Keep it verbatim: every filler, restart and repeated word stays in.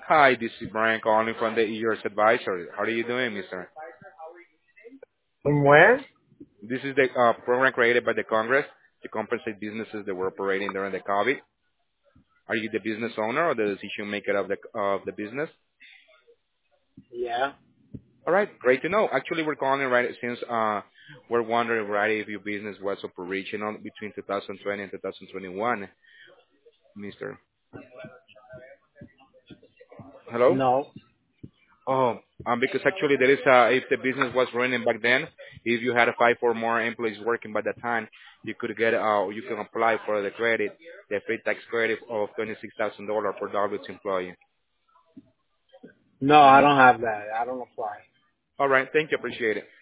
Hi, this is Brian calling from the E R S Advisor. How are you doing, mister? From where? This is the uh, program created by the Congress to compensate businesses that were operating during the COVID. Are you the business owner or the decision maker of the of the business? Yeah. All right, great to know. Actually, we're calling right since uh, we're wondering right if your business was operational between two thousand twenty and two thousand twenty-one, mister. Hello? No. Oh, um, because actually there is uh if the business was running back then, if you had five or more employees working by that time, you could get uh you can apply for the credit, the free tax credit of twenty six thousand dollars per W two employee. No, I don't have that. I don't apply. All right, thank you, appreciate it.